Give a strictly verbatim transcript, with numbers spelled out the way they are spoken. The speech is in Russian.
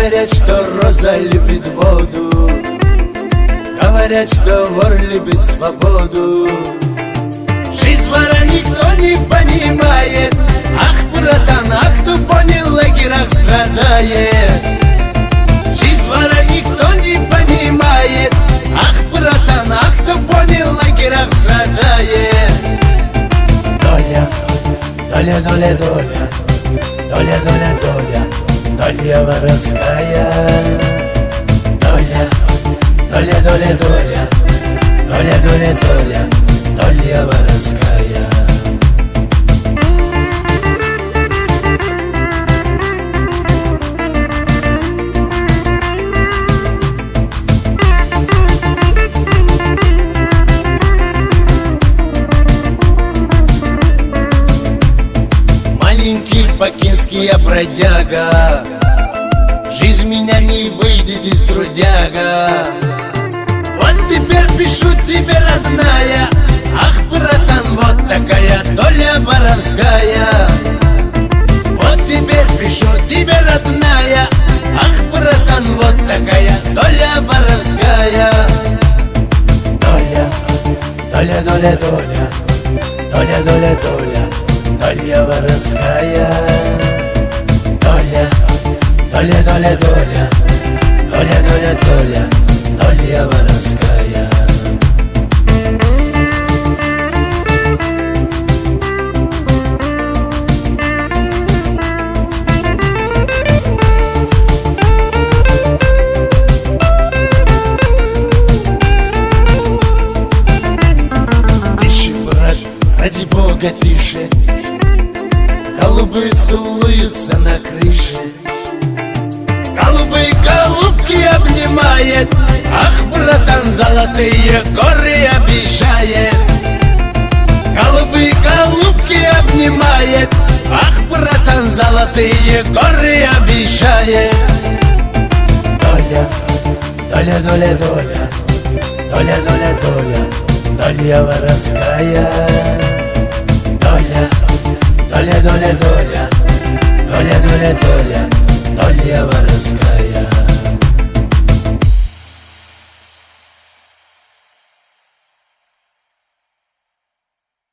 Говорят, что роза любит воду, говорят, что вор любит свободу. Жизнь вора никто не понимает. Ах, братан, а кто понял, в лагерях страдает. Жизнь вора никто не понимает. Ах, братан, а кто понял, в лагерях страдает. Доля, доля, доля, доля, доля, доля, доля, доля воровская. Доля, доля, доля, доля, доля, доля, доля, доля воровская. Маленький бакинский я бродяга, жизнь меня не выйдет из трудяга. Вот теперь пишу тебе, родная, ах, братан, вот такая доля воровская. Вот теперь пишу тебе, родная, ах, братан, вот такая доля воровская. Доля, доля, доля, доля, доля, доля, доля, доля воровская. Доля, доля, доля, доля, доля, доля, доля, доля воровская. Тише, брат, ради Бога, тише. Голубы целуются на крыше, голубы голубки обнимает. Ах, братан, золотые горы обещает. Голубы голубки обнимает. Ах, братан, золотые горы обещает. Доля, доля, доля, доля, доля, доля, доля, доля воровская. Доля, доля, доля, доля, доля, доля, доля, доля воровская.